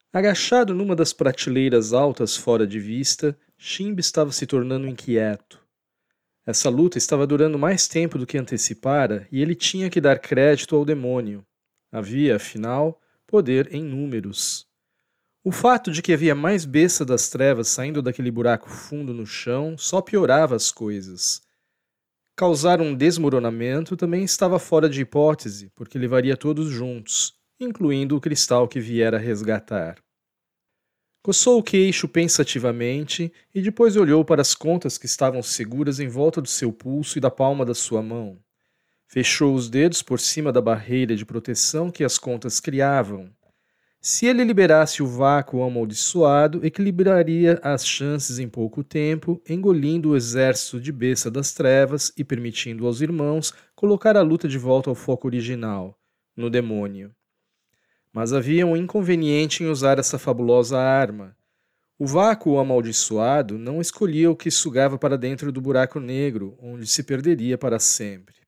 Agachado numa das prateleiras altas fora de vista, Shimb estava se tornando inquieto. Essa luta estava durando mais tempo do que antecipara e ele tinha que dar crédito ao demônio. Havia, afinal, poder em números. O fato de que havia mais besta das trevas saindo daquele buraco fundo no chão só piorava as coisas. Causar um desmoronamento também estava fora de hipótese, porque levaria todos juntos, incluindo o cristal que viera resgatar. Coçou o queixo pensativamente e depois olhou para as contas que estavam seguras em volta do seu pulso e da palma da sua mão. Fechou os dedos por cima da barreira de proteção que as contas criavam. Se ele liberasse o vácuo amaldiçoado, equilibraria as chances em pouco tempo, engolindo o exército de besta das trevas e permitindo aos irmãos colocar a luta de volta ao foco original, no demônio. Mas havia um inconveniente em usar essa fabulosa arma. O vácuo amaldiçoado não escolhia o que sugava para dentro do buraco negro, onde se perderia para sempre.